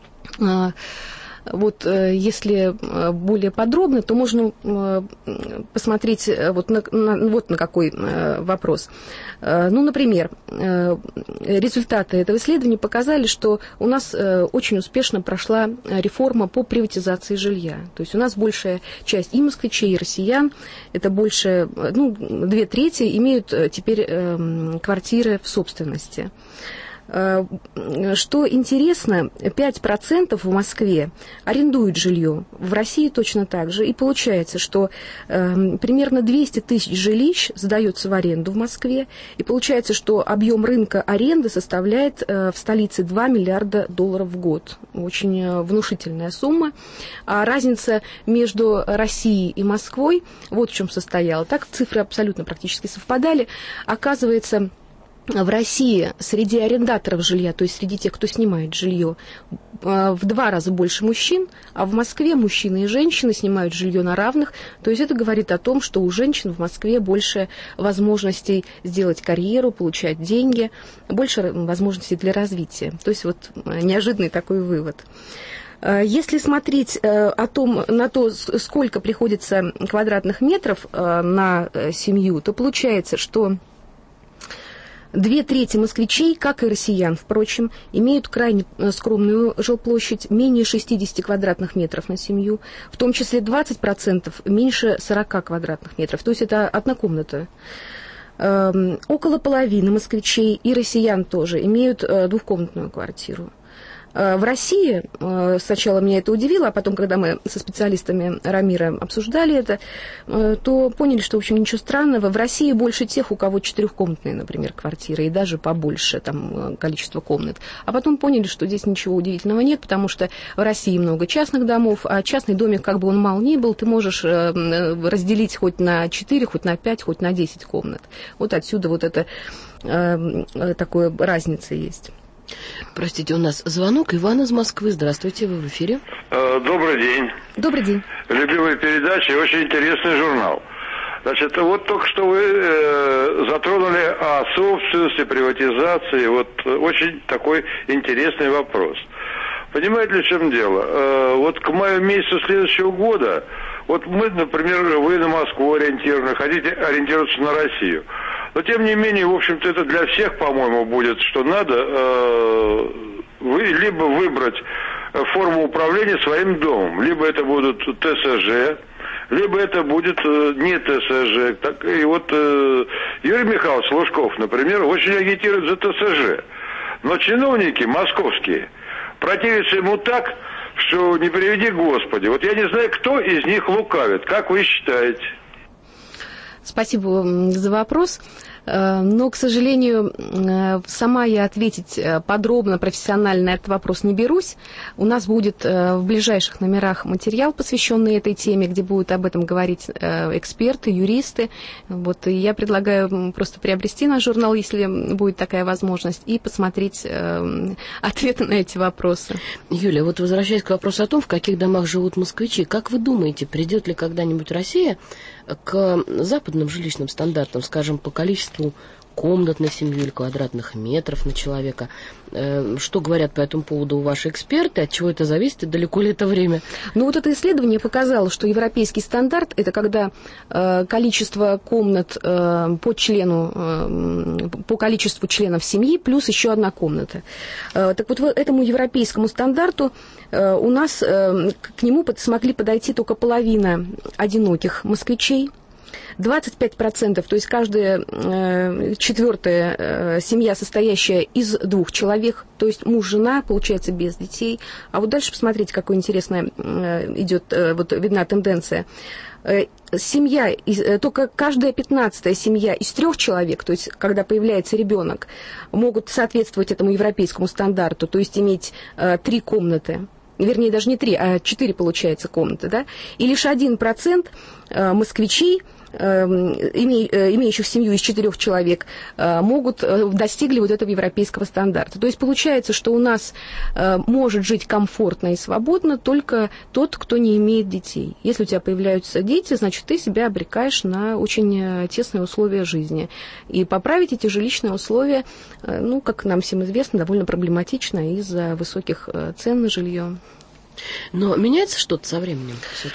Если более подробно, то можно посмотреть на какой вопрос. Например, результаты этого исследования показали, что у нас очень успешно прошла реформа по приватизации жилья. То есть у нас большая часть и москвичей, и россиян, это больше, 2/3 имеют теперь квартиры в собственности. Что интересно, 5% в Москве арендуют жилье, в России точно так же. И получается, что примерно 200 тысяч жилищ сдается в аренду в Москве. И получается, что объем рынка аренды составляет в столице $2 миллиарда в год. Очень внушительная сумма. А разница между Россией и Москвой вот в чем состояла. Так цифры абсолютно практически совпадали. Оказывается, в России среди арендаторов жилья, то есть среди тех, кто снимает жилье, в 2 раза больше мужчин, а в Москве мужчины и женщины снимают жилье на равных. То есть это говорит о том, что у женщин в Москве больше возможностей сделать карьеру, получать деньги, больше возможностей для развития. То есть вот неожиданный такой вывод. Если смотреть на то, сколько приходится квадратных метров на семью, то получается, что 2/3 москвичей, как и россиян, впрочем, имеют крайне скромную жилплощадь, менее 60 квадратных метров на семью, в том числе 20% меньше 40 квадратных метров, то есть это одна комната. Около половины москвичей и россиян тоже имеют двухкомнатную квартиру. В России, сначала меня это удивило, а потом, когда мы со специалистами РАМИРа обсуждали это, то поняли, что, в общем, ничего странного. В России больше тех, у кого 4-комнатные, например, квартиры, и даже побольше там количество комнат. А потом поняли, что здесь ничего удивительного нет, потому что в России много частных домов, а частный домик, как бы он мал ни был, ты можешь разделить хоть на 4, хоть на 5, хоть на 10 комнат. Вот отсюда вот это такая разница есть. Простите, у нас звонок. Иван из Москвы. Здравствуйте, вы в эфире. Добрый день. Добрый день. Любимая передача и очень интересный журнал. Значит, вот только что вы затронули о собственности, приватизации. Вот очень такой интересный вопрос. Понимаете ли, в чем дело? Вот к маю месяцу следующего года, вот мы, например, вы на Москву ориентированы, хотите ориентироваться на Россию. Но, тем не менее, в общем-то, это для всех, по-моему, будет, что надо либо выбрать форму управления своим домом, либо это будут ТСЖ, либо это будет не ТСЖ. Так, и вот Юрий Михайлович Лужков, например, очень агитирует за ТСЖ. Но чиновники московские противятся ему так, что не приведи Господи. Вот я не знаю, кто из них лукавит. Как вы считаете? Спасибо за вопрос. Но, к сожалению, сама я ответить подробно, профессионально на этот вопрос не берусь. У нас будет в ближайших номерах материал, посвященный этой теме, где будут об этом говорить эксперты, юристы. Вот, и я предлагаю просто приобрести наш журнал, если будет такая возможность, и посмотреть ответы на эти вопросы. Юлия, вот возвращаясь к вопросу о том, в каких домах живут москвичи, как вы думаете, придет ли когда-нибудь Россия к западным жилищным стандартам, скажем, по количеству комнат на семью или квадратных метров на человека? Что говорят по этому поводу ваши эксперты? От чего это зависит и далеко ли это время? Ну вот это исследование показало, что европейский стандарт – это когда количество комнат по количеству членов семьи плюс еще одна комната. Так вот, этому европейскому стандарту у нас к нему смогли подойти только половина одиноких москвичей. 25%, то есть каждая 4-я семья, состоящая из 2 человек, то есть муж, жена, получается, без детей. А вот дальше посмотрите, какая интересная идет, вот видна тенденция. Семья, только каждая 15-я семья из 3 человек, то есть когда появляется ребенок, могут соответствовать этому европейскому стандарту, то есть иметь 3 комнаты. Вернее, даже не 3, а 4, получается, комнаты, да? И лишь 1% москвичей, имеющих семью из 4 человек, достигли вот этого европейского стандарта. То есть получается, что у нас может жить комфортно и свободно только тот, кто не имеет детей. Если у тебя появляются дети, значит, ты себя обрекаешь на очень тесные условия жизни. И поправить эти жилищные условия, ну, как нам всем известно, довольно проблематично из-за высоких цен на жилье. Но меняется что-то со временем все-таки?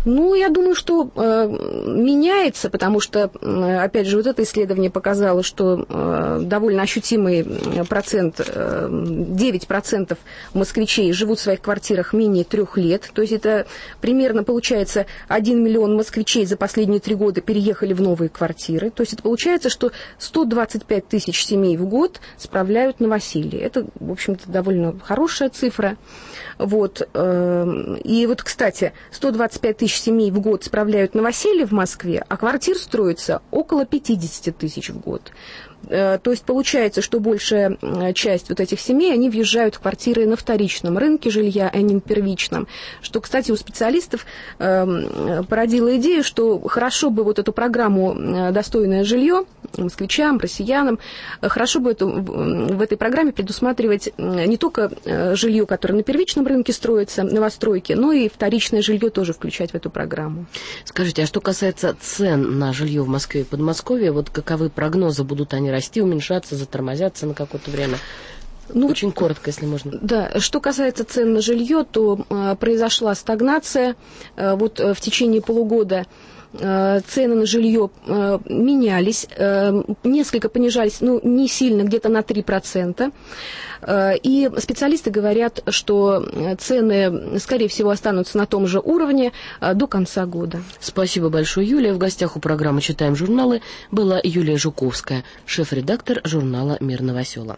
Ну, я думаю, что меняется, потому что, опять же, вот это исследование показало, что довольно ощутимый процент, 9% москвичей живут в своих квартирах менее 3 лет. То есть это примерно, получается, 1 миллион москвичей за последние 3 года переехали в новые квартиры. То есть это получается, что 125 тысяч семей в год справляют новоселье. Это, в общем-то, довольно хорошая цифра. Вот. И вот, кстати, 125 тысяч семей в год справляют новоселье в Москве, а квартир строится около 50 тысяч в год. То есть получается, что большая часть вот этих семей, они въезжают в квартиры на вторичном рынке жилья, а не на первичном. Что, кстати, у специалистов породило идею, что хорошо бы вот эту программу «Достойное жилье» москвичам, россиянам, хорошо бы в этой программе предусматривать не только жилье, которое на первичном рынке строится, новостройки, но и вторичное жилье тоже включать в эту программу. Скажите, а что касается цен на жилье в Москве и Подмосковье, вот каковы прогнозы, будут они расти, уменьшаться, затормозятся на какое-то время? Ну, очень коротко, если можно. Да, что касается цен на жилье, то произошла стагнация. Вот в течение полугода цены на жилье менялись, несколько понижались, ну, не сильно, где-то на 3%. И специалисты говорят, что цены, скорее всего, останутся на том же уровне до конца года. Спасибо большое, Юлия. В гостях у программы «Читаем журналы» была Юлия Жуковская, шеф-редактор журнала «Мир Новосела».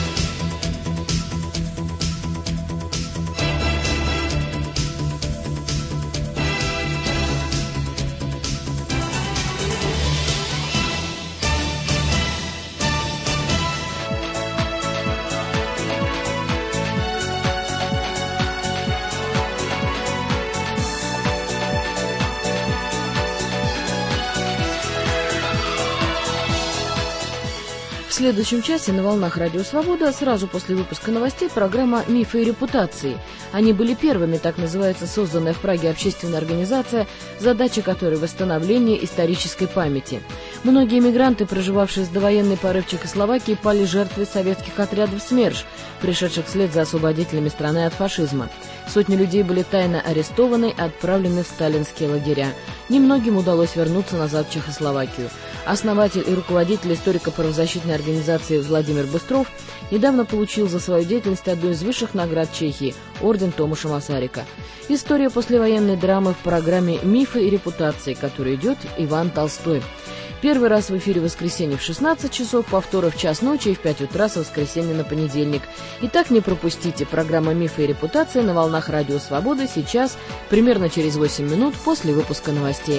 В следующем часе на волнах Радио Свобода сразу после выпуска новостей программа «Мифы и репутации». Они были первыми, так называется созданная в Праге общественная организация, задача которой восстановление исторической памяти. Многие мигранты, проживавшие с довоенной поры в Чехословакии, пали жертвой советских отрядов СМЕРШ, пришедших вслед за освободителями страны от фашизма. Сотни людей были тайно арестованы и отправлены в сталинские лагеря. Немногим удалось вернуться назад в Чехословакию. Основатель и руководитель историко-правозащитной организации Владимир Быстров недавно получил за свою деятельность одну из высших наград Чехии – орден Томаша Масарика. История послевоенной драмы в программе «Мифы и репутации», которой идет Иван Толстой. Первый раз в эфире в воскресенье в 16 часов, повторы в час ночи и в 5 утра с воскресенья на понедельник. Итак, не пропустите. Программа «Мифы и репутации» на волнах Радио Свободы сейчас, примерно через 8 минут после выпуска новостей.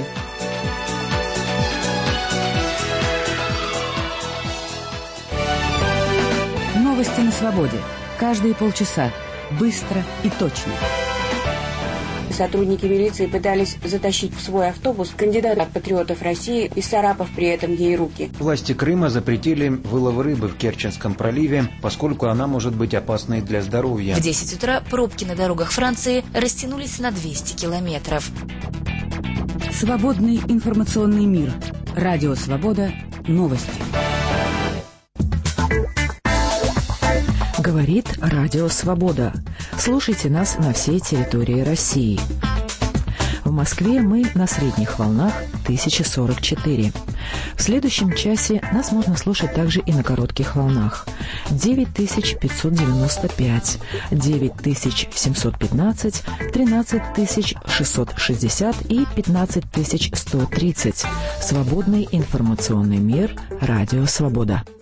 Новости на свободе. Каждые полчаса. Быстро и точно. Сотрудники милиции пытались затащить в свой автобус кандидата от патриотов России, исцарапав при этом ей руки. Власти Крыма запретили вылов рыбы в Керченском проливе, поскольку она может быть опасной для здоровья. В 10 утра пробки на дорогах Франции растянулись на 200 километров. Свободный информационный мир. Радио Свобода. Новости. Говорит Радио Свобода. Слушайте нас на всей территории России. В Москве мы на средних волнах 1044. В следующем часе нас можно слушать также и на коротких волнах 9595, 9715, 13660 и 15130. Свободный информационный мир. Радио Свобода.